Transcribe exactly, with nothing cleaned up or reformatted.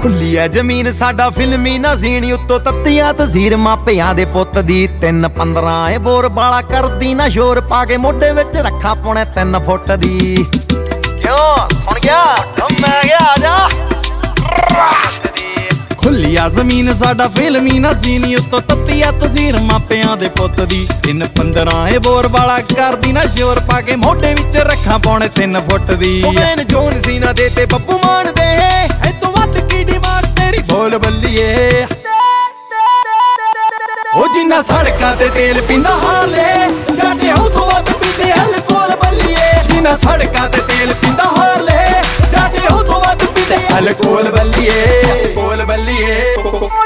ਖੁੱਲੀ ਐ ਜ਼ਮੀਨ ਸਾਡਾ ਫਿਲਮੀ ਨਾ ਸੀਣੀ ਉੱਤੋਂ ਤੱਤੀਆਂ ਤਸੀਰ ਮਾਪਿਆਂ ਦੇ ਪੁੱਤ ਦੀ ਤਿੰਨ ਪੰਦਰਾਂ ਏ ਬੋਰ ਬਾਲਾ ਕਰਦੀ ਨਾ ਸ਼ੋਰ ਪਾ ਕੇ ਮੋਢੇ ਵਿੱਚ ਰੱਖਾ ਪੌਣੇ ਤਿੰਨ ਫੁੱਟ ਦੀ। ਕਿਉਂ ਸੁਣ ਗਿਆ ਮੈਂ ਗਿਆ ਆ ਜਾ। ਖੁੱਲੀ ਆ ਜ਼ਮੀਨ ਸਾਡਾ ਫਿਲਮੀ ਨਾ ਸੀਨੀ ਉੱਤੋਂ ਤੱਤੀਆਂ ਤਸੀਰ ਮਾਪਿਆਂ ਦੇ ਪੁੱਤ ਦੀ ਤਿੰਨ ਪੰਦਰਾਂ ਏ ਬੋਰ ਵਾਲਾ ਕਰਦੀ ਨਾ ਸ਼ੋਰ ਪਾ ਕੇ ਮੋਢੇ ਵਿੱਚ ਰੱਖਾਂ ਪੌਣੇ ਤਿੰਨ ਫੁੱਟ ਦੀ। ਉਹ ਮੈਨ ਜੋਨ ਸੀ ਨਾ ਦੇ ਤੇ ਬੱਬੂ ਮਾਨ ਦੇ ਐ ਤੋਂ ਵੱਧ ਕੀ ਡਿਮਾਂਡ ਤੇਰੀ ਬੋਲ ਬੱਲੀਏ। ਉਹ ਜਿੰਨਾ ਸੜਕਾਂ ਤੇ ਤੇਲ ਪੀਂਦਾ ਹਾਲੇ ਜਾਨੇ ਉਹ ਤੋਂ ਵੱਧ ਪੀਂਦੇ ਅਲਕੋਹਲ ਬੱਲੀਏ। ਜਿੰਨਾ ਸੜਕਾਂ ਤੇ ਤੇਲ ਪੀਂਦਾ ਹਾਲੇ ਜਾਨੇ ਉਹ ਤੋਂ ਵੱਧ ਪੀਂਦੇ ਅਲਕੋਹਲ ਬੱਲੀਏ। ਬੋਲ ਬੱਲੀਏ।